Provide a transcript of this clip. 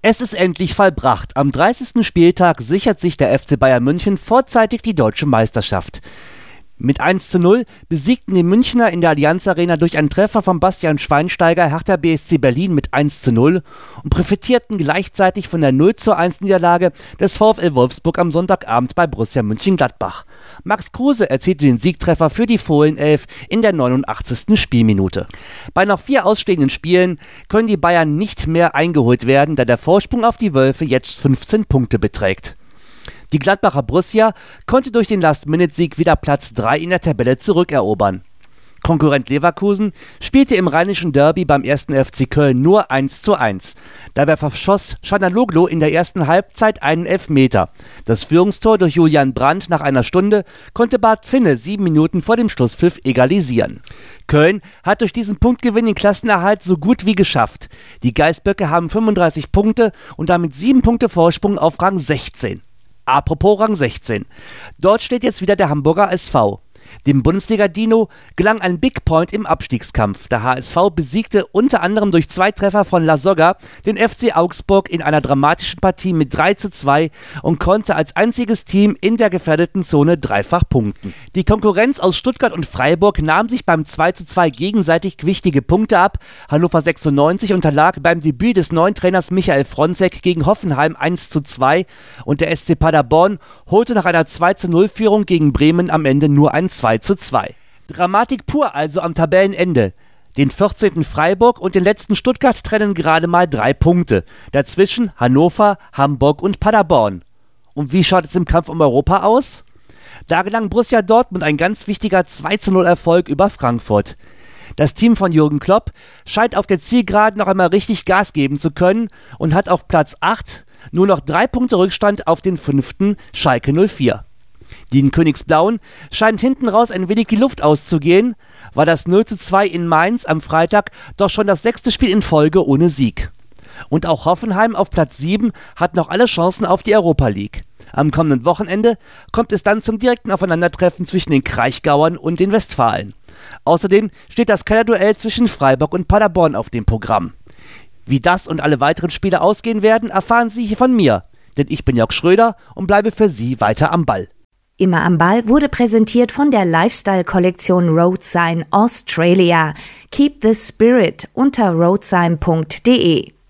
Es ist endlich vollbracht. Am 30. Spieltag sichert sich der FC Bayern München vorzeitig die deutsche Meisterschaft. Mit 1:0 besiegten die Münchner in der Allianz Arena durch einen Treffer von Bastian Schweinsteiger Hertha BSC Berlin mit 1:0 und profitierten gleichzeitig von der 0:1 Niederlage des VfL Wolfsburg am Sonntagabend bei Borussia Mönchengladbach. Max Kruse erzielte den Siegtreffer für die Fohlenelf in der 89. Spielminute. Bei noch 4 ausstehenden Spielen können die Bayern nicht mehr eingeholt werden, da der Vorsprung auf die Wölfe jetzt 15 Punkte beträgt. Die Gladbacher Borussia konnte durch den Last-Minute-Sieg wieder Platz 3 in der Tabelle zurückerobern. Konkurrent Leverkusen spielte im rheinischen Derby beim 1. FC Köln nur 1:1. Dabei verschoss Çalhanoğlu in der ersten Halbzeit einen Elfmeter. Das Führungstor durch Julian Brandt nach einer Stunde konnte Bart Finne 7 Minuten vor dem Schlusspfiff egalisieren. Köln hat durch diesen Punktgewinn den Klassenerhalt so gut wie geschafft. Die Geißböcke haben 35 Punkte und damit 7 Punkte Vorsprung auf Rang 16. Apropos Rang 16. Dort steht jetzt wieder der Hamburger SV. Dem Bundesliga-Dino gelang ein Big Point im Abstiegskampf. Der HSV besiegte unter anderem durch 2 Treffer von Lasogga den FC Augsburg in einer dramatischen Partie mit 3:2 und konnte als einziges Team in der gefährdeten Zone dreifach punkten. Die Konkurrenz aus Stuttgart und Freiburg nahm sich beim 2:2 gegenseitig wichtige Punkte ab. Hannover 96 unterlag beim Debüt des neuen Trainers Michael Fronzek gegen Hoffenheim 1:2 und der SC Paderborn holte nach einer 2:0-Führung gegen Bremen am Ende nur ein 2:2. Dramatik pur also am Tabellenende. Den 14. Freiburg und den letzten Stuttgart trennen gerade mal 3 Punkte. Dazwischen Hannover, Hamburg und Paderborn. Und wie schaut es im Kampf um Europa aus? Da gelang Borussia Dortmund ein ganz wichtiger 2:0-Erfolg über Frankfurt. Das Team von Jürgen Klopp scheint auf der Zielgeraden noch einmal richtig Gas geben zu können und hat auf Platz 8 nur noch 3 Punkte Rückstand auf den 5. Schalke 04. Den Königsblauen scheint hinten raus ein wenig die Luft auszugehen, war das 0:2 in Mainz am Freitag doch schon das 6. Spiel in Folge ohne Sieg. Und auch Hoffenheim auf Platz 7 hat noch alle Chancen auf die Europa League. Am kommenden Wochenende kommt es dann zum direkten Aufeinandertreffen zwischen den Kraichgauern und den Westfalen. Außerdem steht das Kellerduell zwischen Freiburg und Paderborn auf dem Programm. Wie das und alle weiteren Spiele ausgehen werden, erfahren Sie hier von mir, denn ich bin Jörg Schröder und bleibe für Sie weiter am Ball. Immer am Ball wurde präsentiert von der Lifestyle-Kollektion Roadsign Australia. Keep the Spirit unter roadsign.de.